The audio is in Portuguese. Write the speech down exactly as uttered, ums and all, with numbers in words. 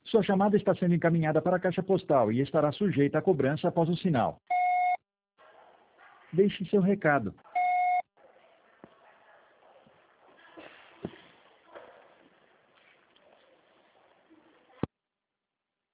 Sua chamada está sendo encaminhada para a caixa postal e estará sujeita a cobrança após o sinal. Deixe seu recado.